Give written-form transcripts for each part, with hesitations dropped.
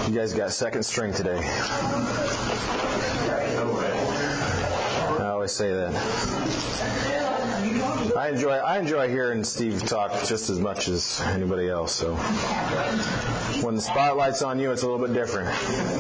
You guys got second string today. I always say that. I enjoy hearing Steve talk just as much as anybody else. So when the spotlight's on you, it's a little bit different.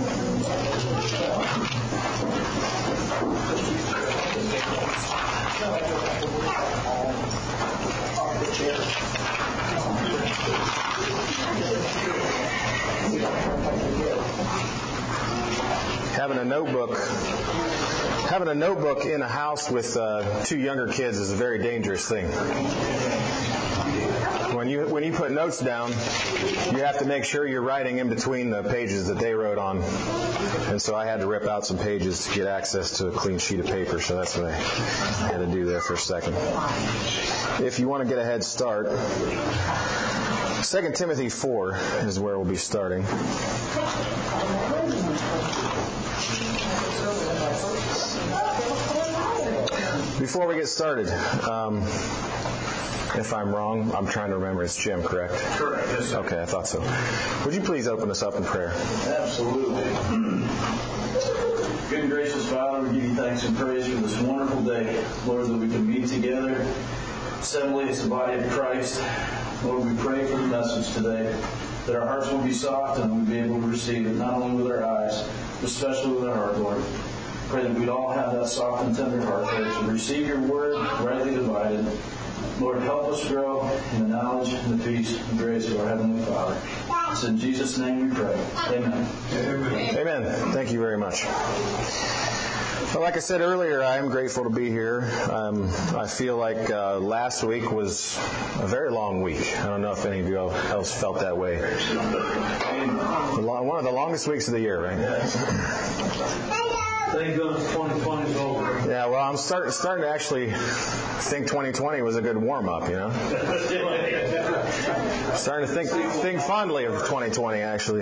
Having a notebook in a house with two younger kids is a very dangerous thing. When you put notes down, you have to make sure you're writing in between the pages that they wrote on. And so I had to rip out some pages to get access to a clean sheet of paper. So that's what I had to do there for a second. If you want to get a head start, 2 Timothy 4 is where we'll be starting. Before we get started, if I'm wrong, I'm trying to remember. It's Jim, correct? Correct. Yes, sir. Okay, I thought so. Would you please open us up in prayer? Absolutely. Good and gracious Father, we give you thanks and praise for this wonderful day. Lord, that we can meet together, assembly as the body of Christ. Lord, we pray for the message today, that our hearts will be soft and we'll be able to receive it, not only with our eyes, but especially with our heart, Lord. Pray that we'd all have that soft and tender heart, Lord, to receive your word, rightly divided. Lord, help us grow in the knowledge and the peace and grace of our Heavenly Father. It's in Jesus' name we pray. Amen. Amen. Amen. Thank you very much. Well, like I said earlier, I am grateful to be here. I feel like last week was a very long week. I don't know if any of you else felt that way. One of the longest weeks of the year, right? Thank goodness 2020 is over. Yeah, well, I'm starting to actually think 2020 was a good warm-up, you know? Starting to think fondly of 2020, actually.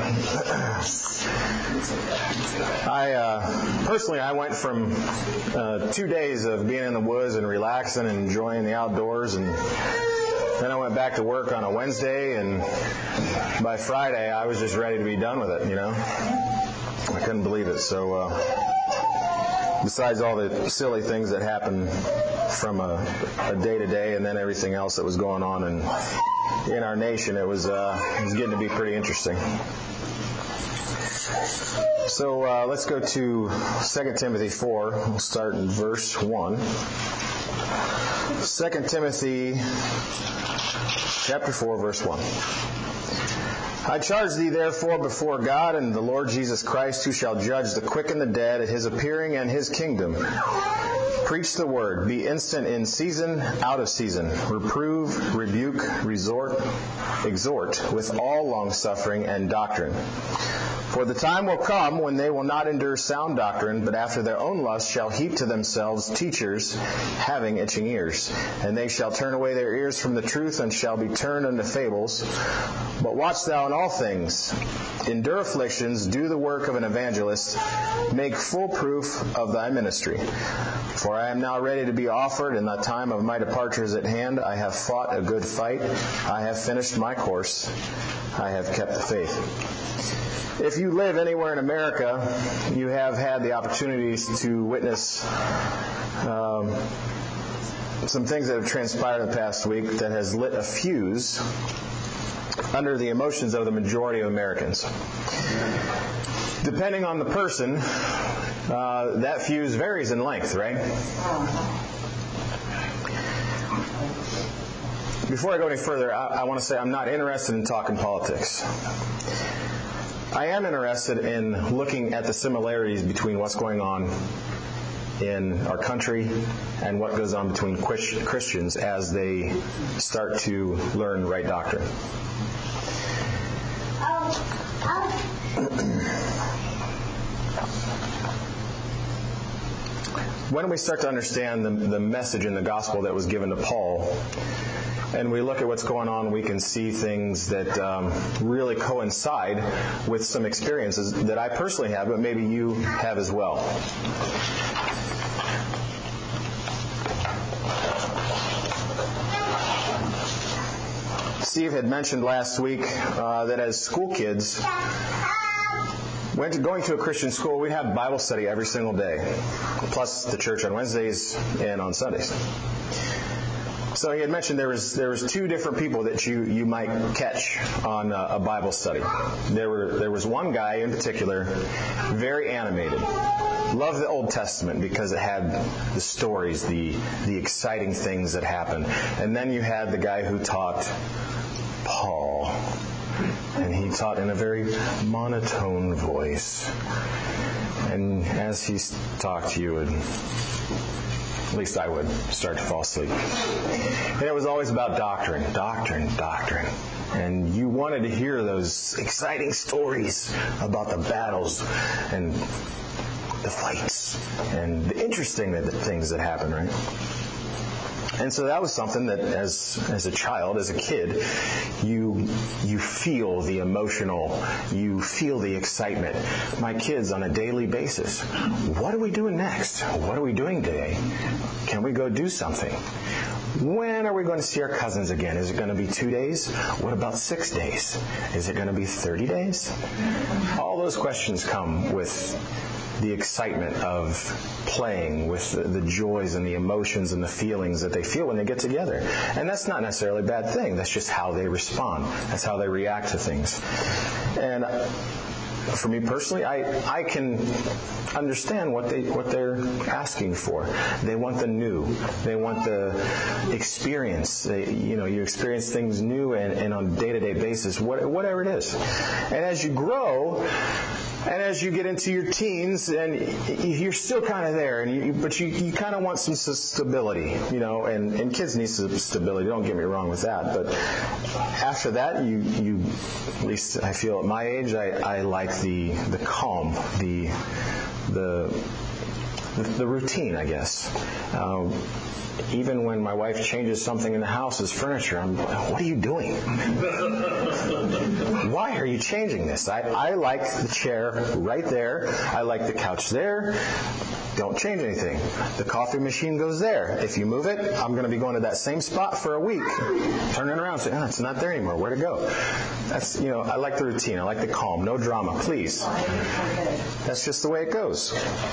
I went from 2 days of being in the woods and relaxing and enjoying the outdoors, and then I went back to work on a Wednesday, and by Friday I was just ready to be done with it, you know? I couldn't believe it. So besides all the silly things that happened from a day-to-day and then everything else that was going on in our nation, it was getting to be pretty interesting. So let's go to 2 Timothy 4. We'll start in verse 1. 2 Timothy chapter 4, verse 1. I charge thee therefore before God and the Lord Jesus Christ, who shall judge the quick and the dead at his appearing and his kingdom. Preach the word. Be instant in season, out of season. Reprove, rebuke, exhort with all longsuffering and doctrine. For the time will come when they will not endure sound doctrine, but after their own lust shall heap to themselves teachers having itching ears. And they shall turn away their ears from the truth and shall be turned unto fables. But watch thou in all things. Endure afflictions, do the work of an evangelist, make full proof of thy ministry. For I am now ready to be offered, and the time of my departure is at hand. I have fought a good fight. I have finished my course. I have kept the faith. If you live anywhere in America, you have had the opportunities to witness some things that have transpired in the past week that has lit a fuse under the emotions of the majority of Americans. Depending on the person, that fuse varies in length, right? Before I go any further, I want to say I'm not interested in talking politics. I am interested in looking at the similarities between what's going on in our country and what goes on between Christians as they start to learn right doctrine. When we start to understand the message in the gospel that was given to Paul, and we look at what's going on, we can see things that really coincide with some experiences that I personally have, but maybe you have as well. Steve had mentioned last week that as school kids, going to a Christian school, we'd have Bible study every single day, plus the church on Wednesdays and on Sundays. So he had mentioned there was two different people that you might catch on a Bible study. There was one guy in particular, very animated. Loved the Old Testament because it had the stories, the exciting things that happened. And then you had the guy who taught, Paul. And he taught in a very monotone voice. And as he talked, you would, at least I would, start to fall asleep. And it was always about doctrine. And you wanted to hear those exciting stories about the battles and the fights and the interesting things that happen, right? And so that was something that as a child, as a kid, you feel the emotional, you feel the excitement. My kids on a daily basis, what are we doing next? What are we doing today? Can we go do something? When are we going to see our cousins again? Is it going to be 2 days? What about 6 days? Is it going to be 30 days? All those questions come with the excitement of playing, with the joys and the emotions and the feelings that they feel when they get together. And that's not necessarily a bad thing. That's just how they respond. That's how they react to things. And for me personally, I can understand what they're asking for. They want the new. They want the experience. You experience things new and on a day-to-day basis, whatever it is. And as you grow, and as you get into your teens, and you're still kind of there, but you kind of want some stability, and kids need some stability. Don't get me wrong with that. But after that, you at least I feel at my age, I like the calm, the routine, I guess. Even when my wife changes something in the house as furniture, I'm like, what are you doing? Why are you changing this? I like the chair right there. I like the couch there. Don't change anything. The coffee machine goes there. If you move it, I'm going to be going to that same spot for a week. Turning around and saying, it's not there anymore. Where'd it go? That's, I like the routine. I like the calm. No drama, please. That's just the way it goes.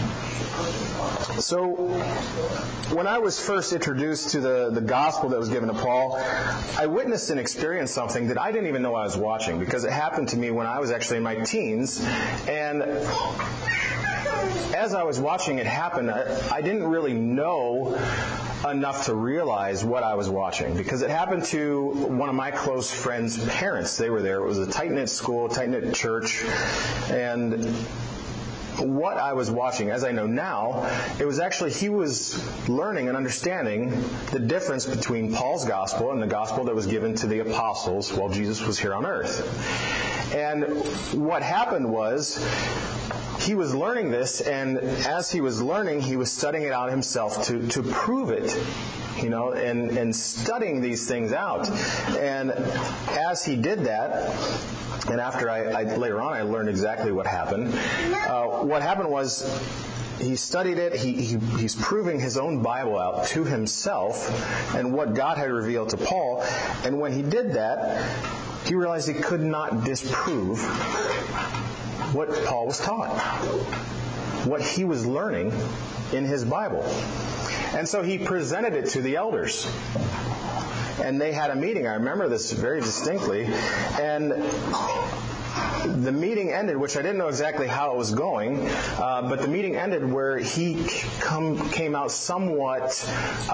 So, when I was first introduced to the gospel that was given to Paul, I witnessed and experienced something that I didn't even know I was watching, because it happened to me when I was actually in my teens. And as I was watching it happen, I didn't really know enough to realize what I was watching, because it happened to one of my close friends' parents. They were there. It was a tight-knit school, tight-knit church, and what I was watching, as I know now, it was actually he was learning and understanding the difference between Paul's gospel and the gospel that was given to the apostles while Jesus was here on earth. And what happened was, he was learning this, and as he was learning, he was studying it out himself to prove it, and studying these things out. And as he did that, and after later on I learned exactly what happened. What happened was, he studied it, he's proving his own Bible out to himself and what God had revealed to Paul. And when he did that, he realized he could not disprove what Paul was taught, what he was learning in his Bible. And so he presented it to the elders. And they had a meeting. I remember this very distinctly. And the meeting ended, which I didn't know exactly how it was going, but the meeting ended where he came out somewhat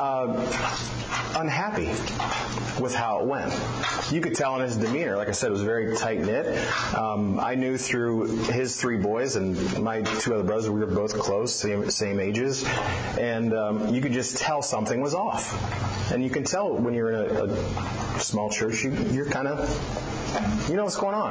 unhappy with how it went. You could tell in his demeanor. Like I said, it was very tight-knit. I knew through his 3 boys and my 2 other brothers, we were both close, same ages, and you could just tell something was off. And you can tell when you're in a small church, you're kind of, you know what's going on.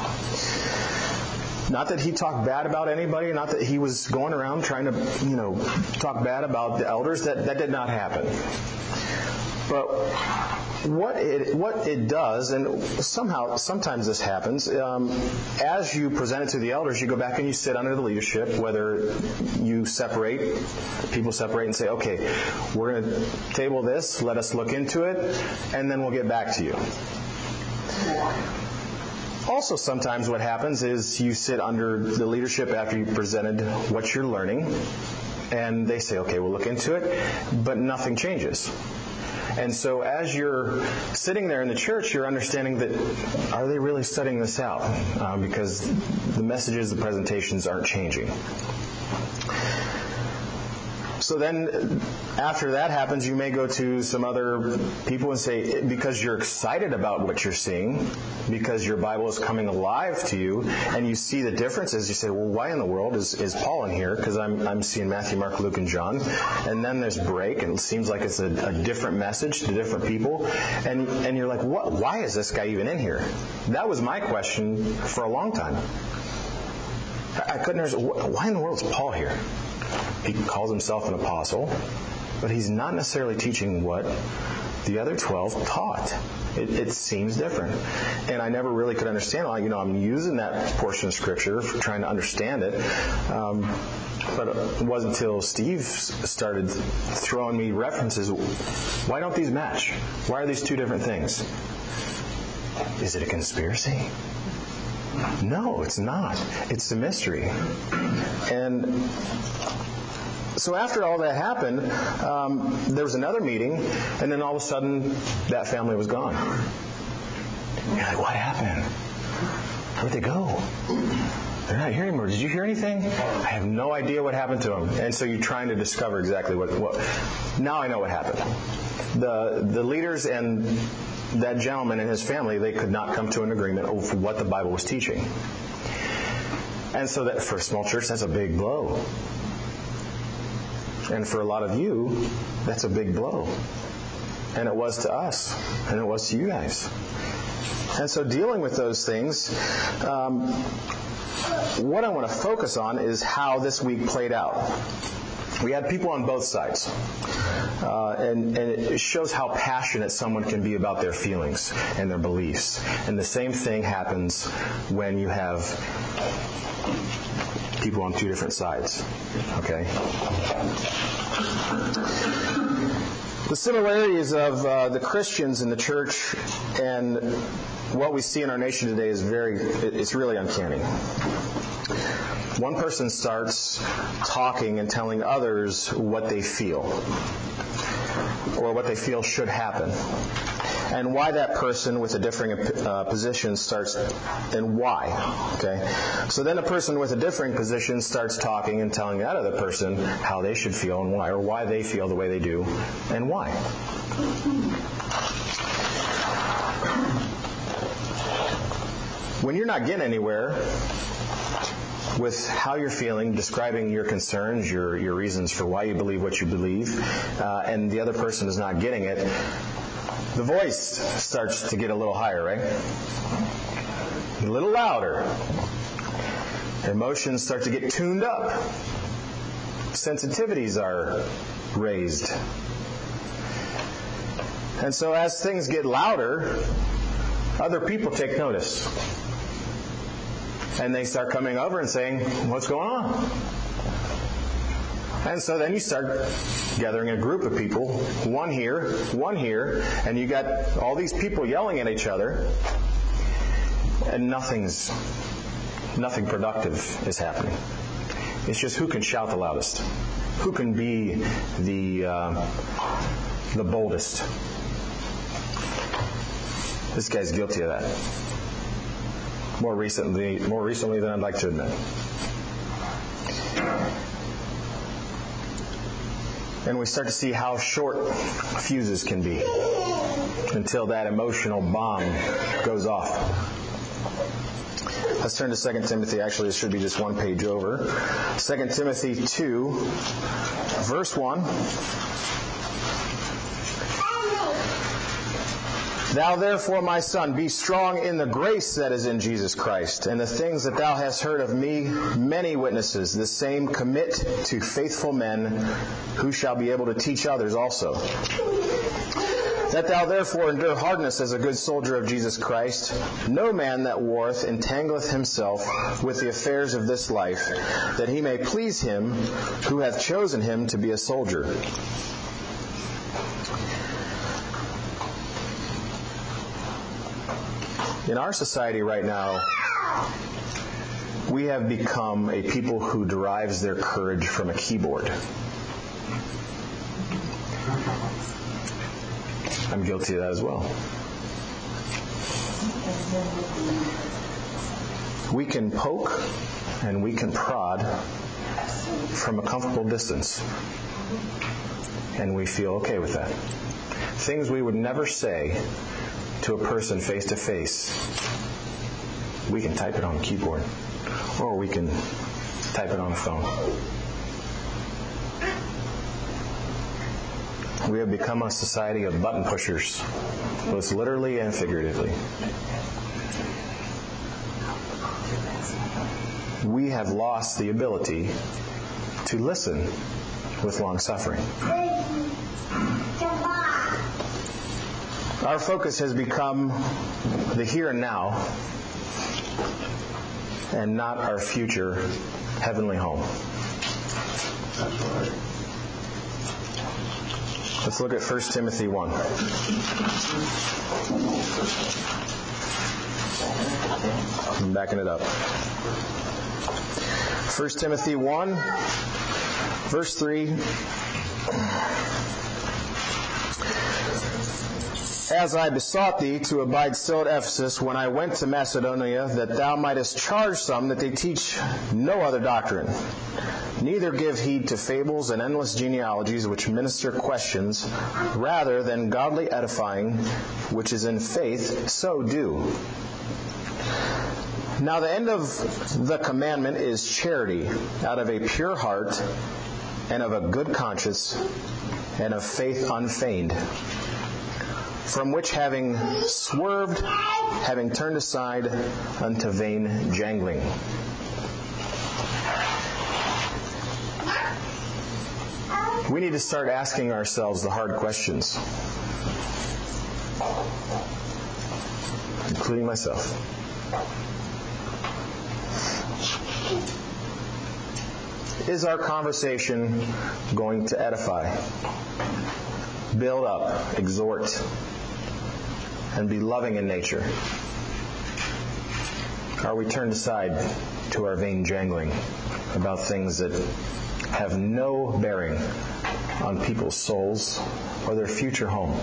Not that he talked bad about anybody, not that he was going around trying to, talk bad about the elders. That did not happen. But what it does, and sometimes this happens, as you present it to the elders, you go back and you sit under the leadership, whether you people separate and say, okay, we're going to table this, let us look into it, and then we'll get back to you. Also, sometimes what happens is you sit under the leadership after you presented what you're learning, and they say, okay, we'll look into it, but nothing changes. And so as you're sitting there in the church, you're understanding that, are they really studying this out? Because the messages, the presentations aren't changing. So then, after that happens, you may go to some other people and say, because you're excited about what you're seeing, because your Bible is coming alive to you, and you see the differences, you say, well, why in the world is Paul in here? Because I'm seeing Matthew, Mark, Luke, and John. And then there's break, and it seems like it's a different message to different people. And you're like, what? Why is this guy even in here? That was my question for a long time. I couldn't understand, why in the world is Paul here? He calls himself an apostle, but he's not necessarily teaching what the other 12 taught. It seems different. And I never really could understand. I'm using that portion of Scripture for trying to understand it. But it wasn't until Steve started throwing me references. Why don't these match? Why are these two different things? Is it a conspiracy? No, it's not. It's a mystery. And so after all that happened, there was another meeting, and then all of a sudden, that family was gone. You're like, what happened? Where'd they go? They're not here anymore. Did you hear anything? I have no idea what happened to them. And so you're trying to discover exactly what. Now I know what happened. The leaders and that gentleman and his family, they could not come to an agreement over what the Bible was teaching. And so that for a small church, that's a big blow. And for a lot of you, that's a big blow. And it was to us. And it was to you guys. And so dealing with those things, what I want to focus on is how this week played out. We had people on both sides. And it shows how passionate someone can be about their feelings and their beliefs. And the same thing happens when you have people on two different sides. Okay? The similarities of the Christians in the church and what we see in our nation today is it's really uncanny. One person starts talking and telling others what they feel, or what they feel should happen, and why that person with a differing position starts, and why. Okay, so then a person with a differing position starts talking and telling that other person how they should feel and why, or why they feel the way they do, and why. When you're not getting anywhere with how you're feeling, describing your concerns, your reasons for why you believe what you believe, and the other person is not getting it, the voice starts to get a little higher, right? A little louder. Emotions start to get tuned up. Sensitivities are raised. And so as things get louder, other people take notice. And they start coming over and saying, what's going on? And so then you start gathering a group of people, one here, and you got all these people yelling at each other, and nothing productive is happening. It's just who can shout the loudest, who can be the boldest. This guy's guilty of that. More recently than I'd like to admit. And we start to see how short fuses can be until that emotional bomb goes off. Let's turn to 2 Timothy. Actually, it should be just one page over. 2 Timothy 2, verse 1. Thou therefore, my son, be strong in the grace that is in Jesus Christ, and the things that thou hast heard of me, many witnesses, the same commit to faithful men, who shall be able to teach others also. That thou therefore endure hardness as a good soldier of Jesus Christ. No man that warreth entangleth himself with the affairs of this life, that he may please him who hath chosen him to be a soldier. In our society right now, we have become a people who derives their courage from a keyboard. I'm guilty of that as well. We can poke and we can prod from a comfortable distance, and we feel okay with that. Things we would never say to a person face to face, we can type it on a keyboard, or we can type it on a phone. We have become a society of button pushers, both literally and figuratively. We have lost the ability to listen with long suffering. Our focus has become the here and now, and not our future heavenly home. Let's look at 1 Timothy 1. I'm backing it up. 1 Timothy 1, verse 3. As I besought thee to abide still at Ephesus when I went to Macedonia, that thou mightest charge some that they teach no other doctrine, neither give heed to fables and endless genealogies which minister questions, rather than godly edifying, which is in faith, so do. Now the end of the commandment is charity, out of a pure heart, and of a good conscience, and of faith unfeigned. From which having swerved, having turned aside unto vain jangling. We need to start asking ourselves the hard questions, including myself. Is our conversation going to edify, build up, exhort, and be loving in nature? Are we turned aside to our vain jangling about things that have no bearing on people's souls or their future home?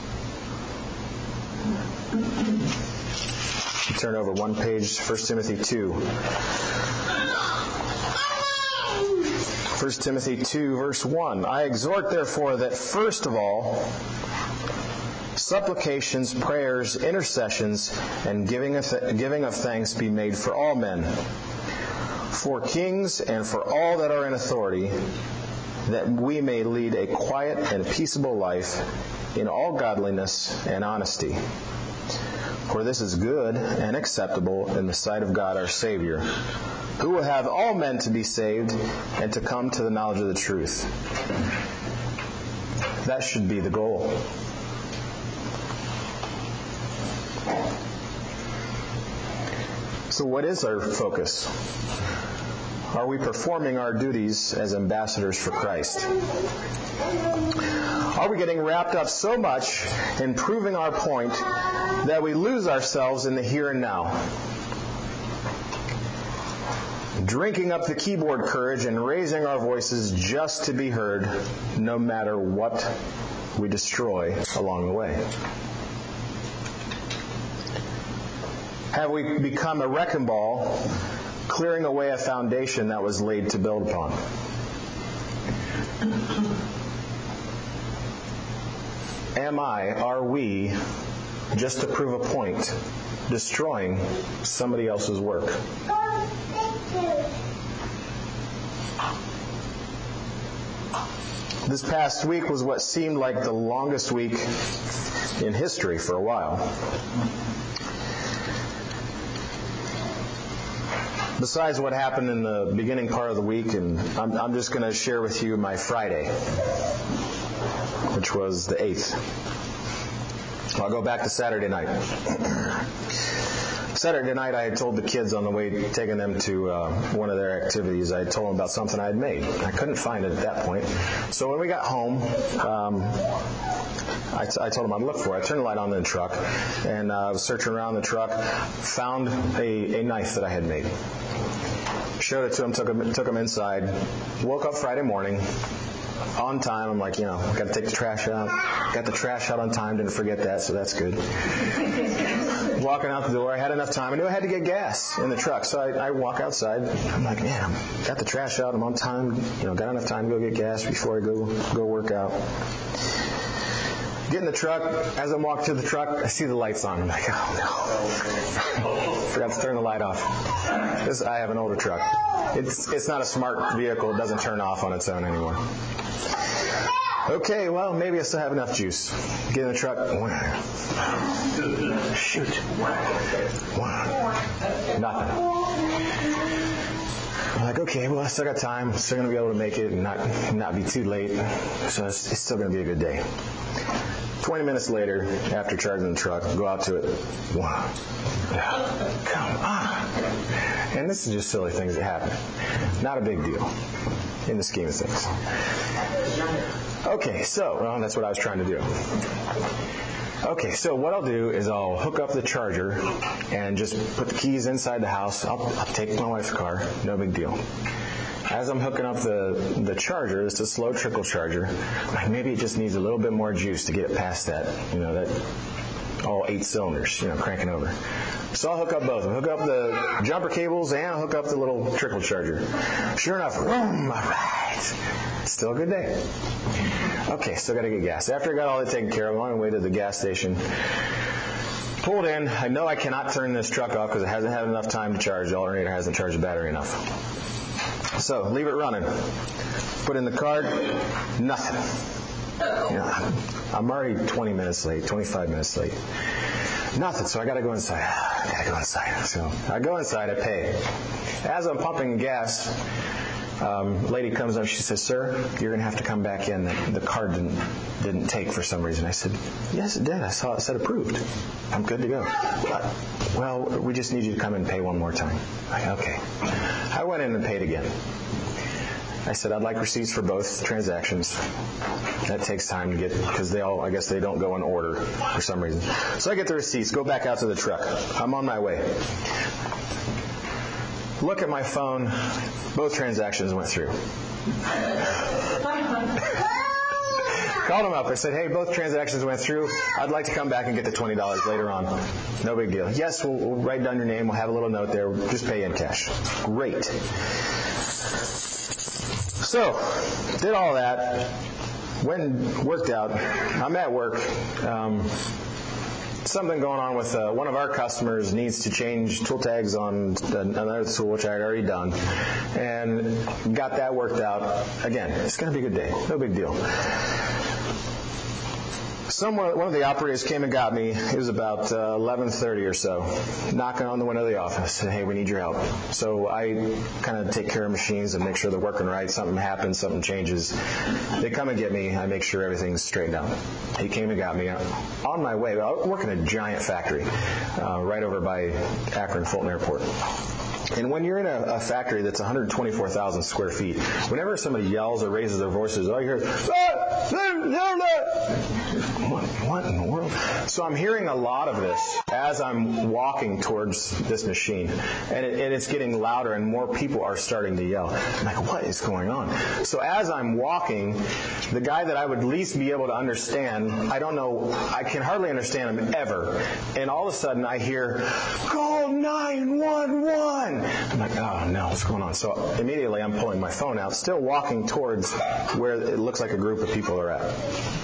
Turn over one page, 1 Timothy 2. 1 Timothy 2, verse 1. I exhort, therefore, that first of all, supplications, prayers, intercessions, and giving of thanks be made for all men, for kings and for all that are in authority, that we may lead a quiet and peaceable life in all godliness and honesty. For this is good and acceptable in the sight of God our Savior, who will have all men to be saved and to come to the knowledge of the truth. That should be the goal. So what is our focus? Are we performing our duties as ambassadors for Christ? Are we getting wrapped up so much in proving our point that we lose ourselves in the here and now? Drinking up the keyboard courage and raising our voices just to be heard, no matter what we destroy along the way. Have we become a wrecking ball, clearing away a foundation that was laid to build upon? Are we, just to prove a point, destroying somebody else's work? This past week was what seemed like the longest week in history for a while. Besides what happened in the beginning part of the week, and I'm just going to share with you my Friday, which was the 8th. I'll go back to Saturday night. Saturday night, I had told the kids on the way, taking them to one of their activities, I had told them about something I had made. I couldn't find it at that point. So when we got home, I told him I'd look for it. I turned the light on in the truck, and I was searching around the truck, found a knife that I had made. Showed it to him, took him inside. Woke up Friday morning, on time. I'm like, got to take the trash out. Got the trash out on time, didn't forget that, so that's good. Walking out the door, I had enough time. I knew I had to get gas in the truck, so I walk outside. I'm like, man, got the trash out. I'm on time. Got enough time to go get gas before I go work out. Get in the truck. As I'm walking to the truck, I see the lights on. I'm like, oh no. Forgot to turn the light off. I have an older truck. It's not a smart vehicle. It doesn't turn off on its own anymore. Okay, well, maybe I still have enough juice. Get in the truck. Shoot. Nothing. I'm like, okay, well, I still got time. Still going to be able to make it and not be too late. So it's still going to be a good day. 20 minutes later, after charging the truck, go out to it. Come on. And this is just silly things that happen. Not a big deal in the scheme of things. Okay, so that's what I was trying to do. Okay, so what I'll do is I'll hook up the charger and just put the keys inside the house. I'll take my wife's car. No big deal. As I'm hooking up the charger, it's a slow trickle charger. Maybe it just needs a little bit more juice to get it past that, that all 8 cylinders, cranking over. So I'll hook up both. I'll hook up the jumper cables and I'll hook up the little trickle charger. Sure enough, all right. Still a good day. Okay, still got to get gas. After I got all that taken care of, I'm on my way to the gas station. Pulled in. I know I cannot turn this truck off because it hasn't had enough time to charge. The alternator hasn't charged the battery enough. So, leave it running. Put in the card, nothing. I'm already 20 minutes late, 25 minutes late. Nothing, so I got to go inside. So I go inside, I pay. As I'm pumping gas, lady comes up, she says, "Sir, you're going to have to come back in. The card didn't take for some reason." I said, "Yes, it did. I saw it said approved. I'm good to go." "Well, we just need you to come in and pay one more time." Okay. I went in and paid again. I said, "I'd like receipts for both transactions." That takes time to get, because I guess they don't go in order for some reason. So I get the receipts, go back out to the truck. I'm on my way. Look at my phone. Both transactions went through. Called them up. I said, "Hey, both transactions went through. I'd like to come back and get the $20 later on." No big deal. "Yes, we'll write down your name. We'll have a little note there. Just pay in cash." Great. So, did all that. Worked out. I'm at work. Something going on with one of our customers needs to change tool tags on another tool, which I had already done, and got that worked out. Again, it's going to be a good day. No big deal. One of the operators came and got me. It was about 11:30 or so, knocking on the window of the office. Said, "Hey, we need your help." So I kind of take care of machines and make sure they're working right. Something happens, something changes. They come and get me. I make sure everything's straightened out. He came and got me. On my way, I work in a giant factory right over by Akron Fulton Airport. And when you're in a factory that's 124,000 square feet, whenever somebody yells or raises their voices, all you hear is, what in the world? So I'm hearing a lot of this as I'm walking towards this machine. And it's getting louder and more people are starting to yell. I'm like, what is going on? So as I'm walking, the guy that I would least be able to understand, I can hardly understand him ever. And all of a sudden I hear, "Call 911. I'm like, oh no, what's going on? So immediately I'm pulling my phone out, still walking towards where it looks like a group of people are at.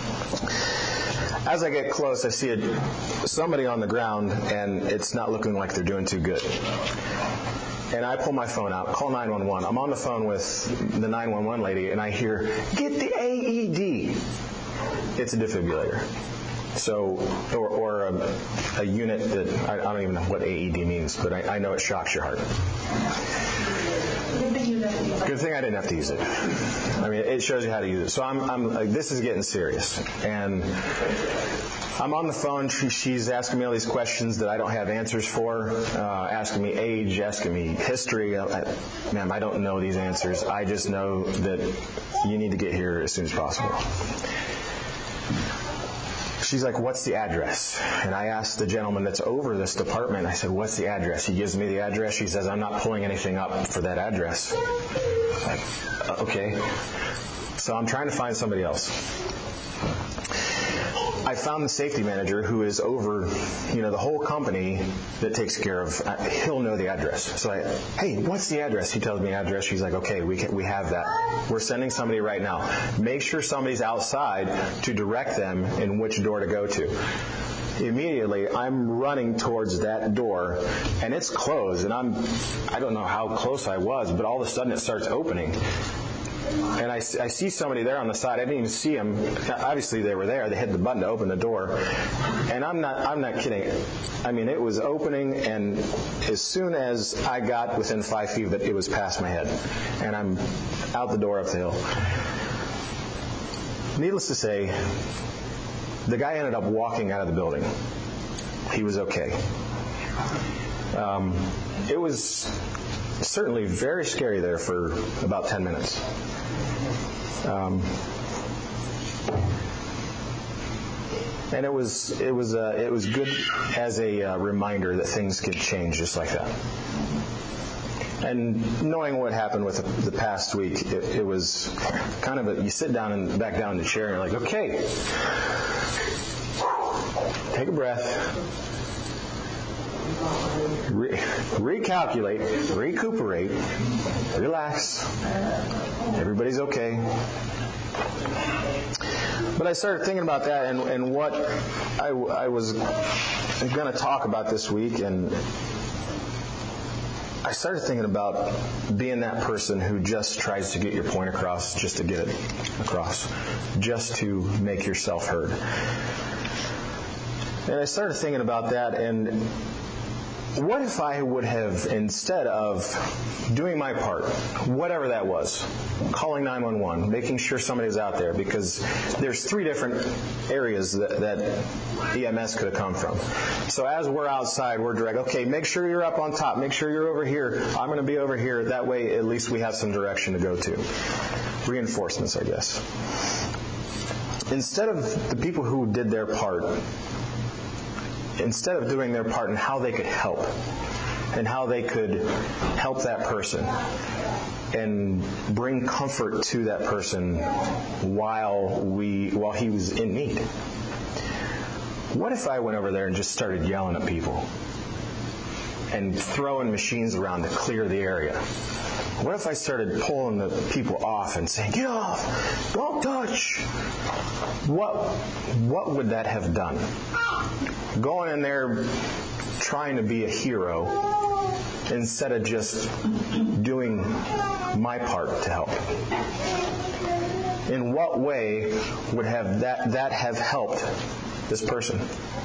As I get close, I see somebody on the ground, and it's not looking like they're doing too good. And I pull my phone out, call 911. I'm on the phone with the 911 lady, and I hear, "Get the AED." It's a defibrillator. So, or a unit that, I don't even know what AED means, but I know it shocks your heart. Good thing I didn't have to use it. I mean, it shows you how to use it. So I'm like, this is getting serious. And I'm on the phone. She's asking me all these questions that I don't have answers for, asking me age, asking me history. Ma'am, I don't know these answers. I just know that you need to get here as soon as possible. she's like, what's the address? And I asked the gentleman that's over this department, I said, what's the address? He gives me the address. She says, I'm not pulling anything up for that address. Like, okay. So I'm trying to find somebody else. I found the safety manager who is over, the whole company that takes care of, he'll know the address. So hey, what's the address? He tells me the address. She's like, okay, we have that. We're sending somebody right now. Make sure somebody's outside to direct them in which door to go to. Immediately, I'm running towards that door, and it's closed, and I don't know how close I was, but all of a sudden it starts opening. And I see somebody there on the side. I didn't even see them. Obviously, they were there. They hit the button to open the door. And I'm not kidding. I mean, it was opening, and as soon as I got within 5 feet of it, it was past my head. And I'm out the door up the hill. Needless to say, the guy ended up walking out of the building. He was okay. It was certainly very scary there for about 10 minutes. And it was good as a reminder that things could change just like that. And knowing what happened with the past week, it was kind of you sit down and back down in the chair and you're like, okay, take a breath. Recalculate, recuperate, relax. Everybody's okay. But I started thinking about that and what I was going to talk about this week, and I started thinking about being that person who just tries to get your point across just to get it across, just to make yourself heard. And I started thinking about that, and what if I would have, instead of doing my part, whatever that was, calling 911, making sure somebody's out there, because there's 3 different areas that EMS could have come from. So as we're outside, we're directed, okay, make sure you're up on top, make sure you're over here, I'm going to be over here, that way at least we have some direction to go to. Reinforcements, I guess. Instead of the people who did their part, instead of doing their part in how they could help and how they could help that person and bring comfort to that person while he was in need. What if I went over there and just started yelling at people and throwing machines around to clear the area? What if I started pulling the people off and saying, get off, don't touch? What would that have done? Going in there trying to be a hero instead of just doing my part to help. In what way would have that have helped this person?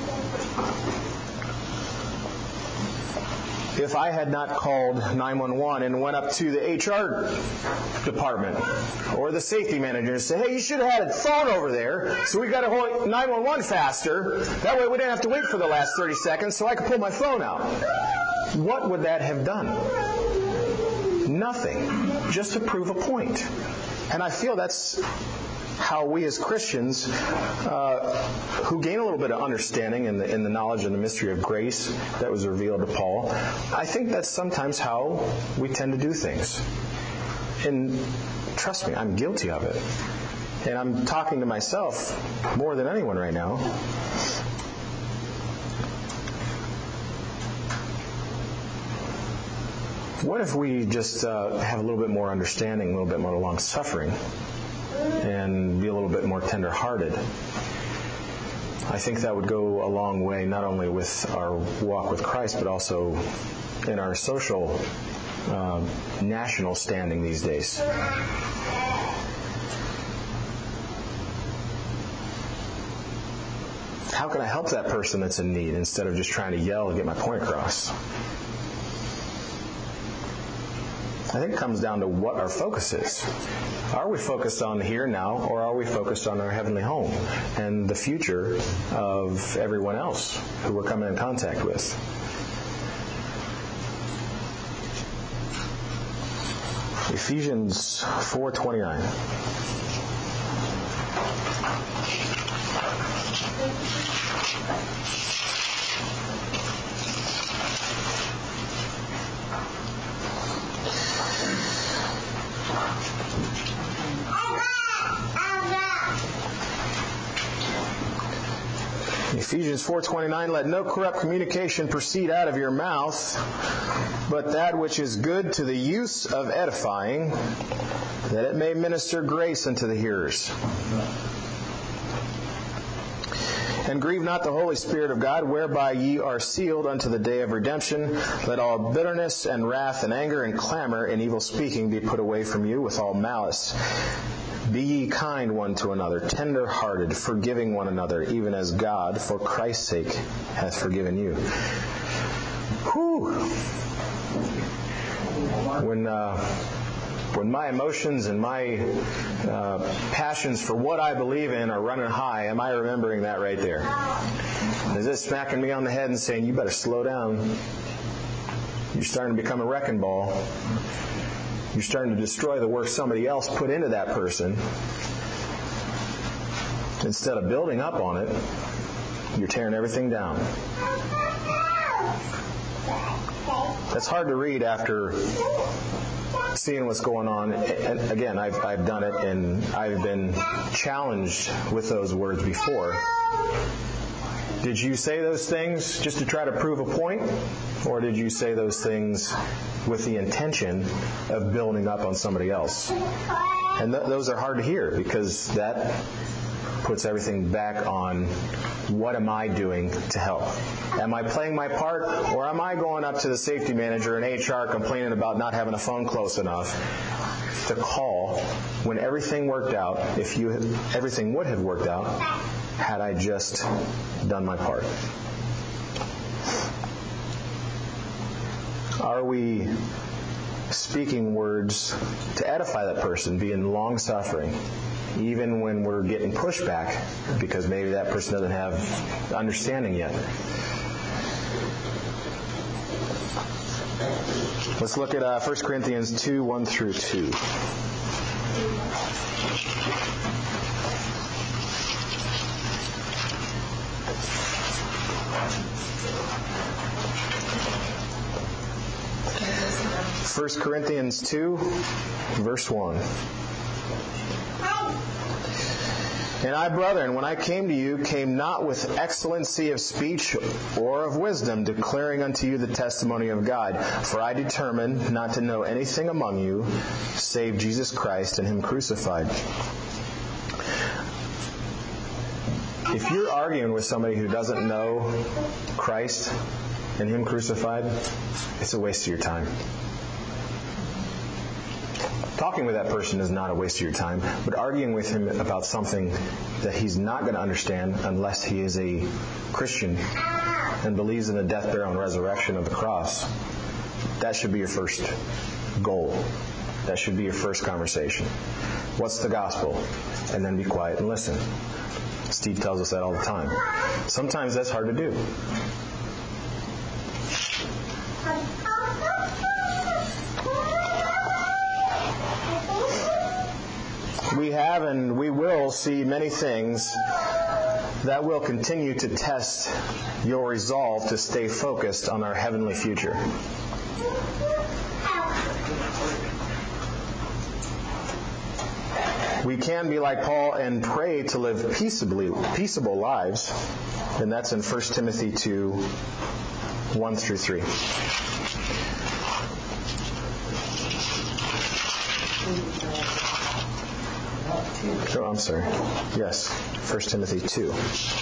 If I had not called 911 and went up to the HR department or the safety manager and said, hey, you should have had a phone over there, so we got to hold 911 faster. That way we didn't have to wait for the last 30 seconds so I could pull my phone out. What would that have done? Nothing. Just to prove a point. And I feel that's how we as Christians, who gain a little bit of understanding in the knowledge and the mystery of grace that was revealed to Paul, I think that's sometimes how we tend to do things. And trust me, I'm guilty of it. And I'm talking to myself more than anyone right now. What if we just have a little bit more understanding, a little bit more long-suffering, and be a little bit more tender-hearted? I think that would go a long way, not only with our walk with Christ, but also in our social, national standing these days. How can I help that person that's in need instead of just trying to yell and get my point across? I think it comes down to what our focus is. Are we focused on the here and now, or are we focused on our heavenly home and the future of everyone else who we're coming in contact with? Ephesians 4:29. Ephesians 4:29, let no corrupt communication proceed out of your mouth, but that which is good to the use of edifying, that it may minister grace unto the hearers. And grieve not the Holy Spirit of God, whereby ye are sealed unto the day of redemption. Let all bitterness and wrath and anger and clamor and evil speaking be put away from you with all malice. Be ye kind one to another, tender-hearted, forgiving one another, even as God, for Christ's sake, hath forgiven you. Whew. When my emotions and my passions for what I believe in are running high, am I remembering that right there? Is it smacking me on the head and saying, you better slow down? You're starting to become a wrecking ball. You're starting to destroy the work somebody else put into that person. Instead of building up on it, you're tearing everything down. That's hard to read after seeing what's going on. And again, I've done it, and I've been challenged with those words before. Did you say those things just to try to prove a point? Or did you say those things with the intention of building up on somebody else? And those are hard to hear, because that puts everything back on, what am I doing to help? Am I playing my part, or am I going up to the safety manager and HR complaining about not having a phone close enough to call when everything worked out, everything would have worked out had I just done my part? Are we speaking words to edify that person, being long-suffering, even when we're getting pushback because maybe that person doesn't have understanding yet? Let's look at 1 Corinthians 2, 1 through 2. First Corinthians 2, verse 1. And I, brethren, when I came to you, came not with excellency of speech or of wisdom, declaring unto you the testimony of God. For I determined not to know anything among you, save Jesus Christ and Him crucified. If you're arguing with somebody who doesn't know Christ and Him crucified, it's a waste of your time. Talking with that person is not a waste of your time, but arguing with him about something that he's not going to understand unless he is a Christian and believes in the death, burial, and resurrection of the cross, that should be your first goal. That should be your first conversation. What's the gospel? And then be quiet and listen. Steve tells us that all the time. Sometimes that's hard to do. We have and we will see many things that will continue to test your resolve to stay focused on our heavenly future. We can be like Paul and pray to live peaceable lives, and that's in 1 Timothy 2, 1 through 3. Oh, I'm sorry. Yes, 1 Timothy 2.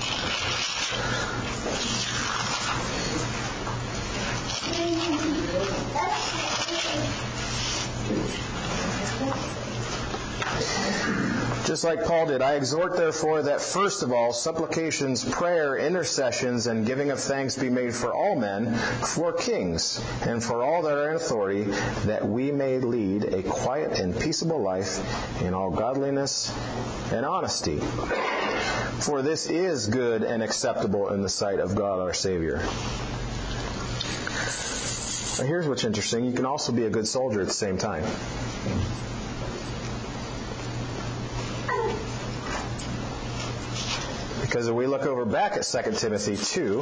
Just like Paul did, I exhort therefore that first of all supplications, prayer, intercessions, and giving of thanks be made for all men, for kings, and for all that are in authority, that we may lead a quiet and peaceable life in all godliness and honesty. For this is good and acceptable in the sight of God our Savior. Now here's what's interesting. You can also be a good soldier at the same time. Because if we look over back at 2 Timothy 2,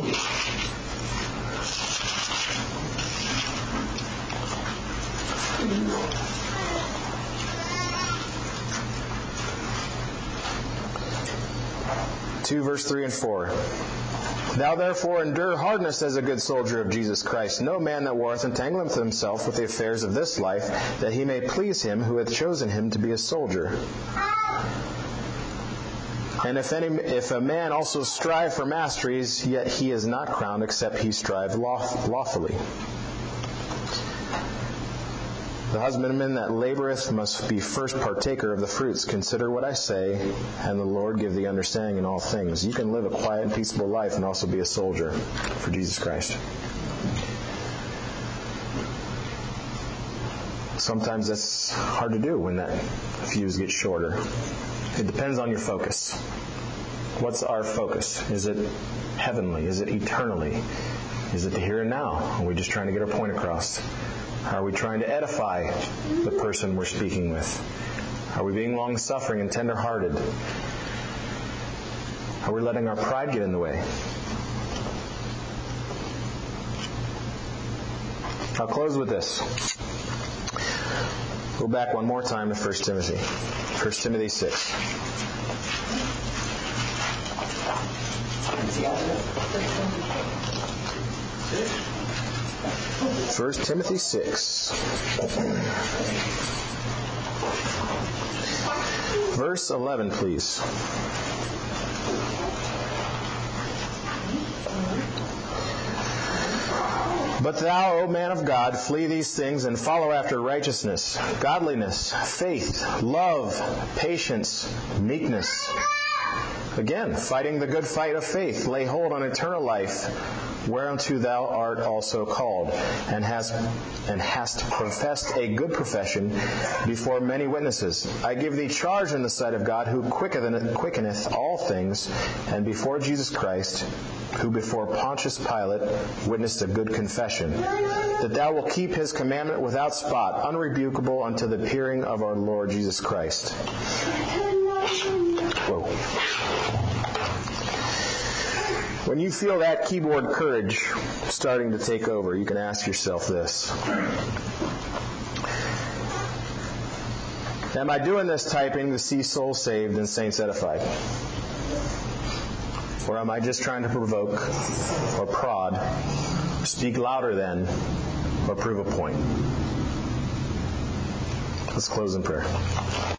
verse 3 and 4. Thou therefore endure hardness as a good soldier of Jesus Christ. No man that warreth entangleth himself with the affairs of this life, that he may please him who hath chosen him to be a soldier. And if a man also strive for masteries, yet he is not crowned, except he strive lawfully. The husbandman that laboureth must be first partaker of the fruits. Consider what I say, and the Lord give thee understanding in all things. You can live a quiet and peaceable life and also be a soldier for Jesus Christ. Sometimes that's hard to do when that fuse gets shorter. It depends on your focus. What's our focus? Is it heavenly? Is it eternally? Is it the here and now? Are we just trying to get our point across? Are we trying to edify the person we're speaking with? Are we being long-suffering and tender-hearted? Are we letting our pride get in the way? I'll close with this. Go back one more time to 1 Timothy. 1 Timothy 6. 1 Timothy 6. Verse 11, please. But thou, O man of God, flee these things and follow after righteousness, godliness, faith, love, patience, meekness. Again, fighting the good fight of faith, lay hold on eternal life, whereunto thou art also called, and hast professed a good profession before many witnesses. I give thee charge in the sight of God, who quickeneth all things, and before Jesus Christ, who before Pontius Pilate witnessed a good confession, that thou wilt keep his commandment without spot, unrebukable unto the appearing of our Lord Jesus Christ. Whoa. When you feel that keyboard courage starting to take over, you can ask yourself this. Am I doing this typing to see souls saved and saints edified? Or am I just trying to provoke or prod, speak louder than, or prove a point? Let's close in prayer.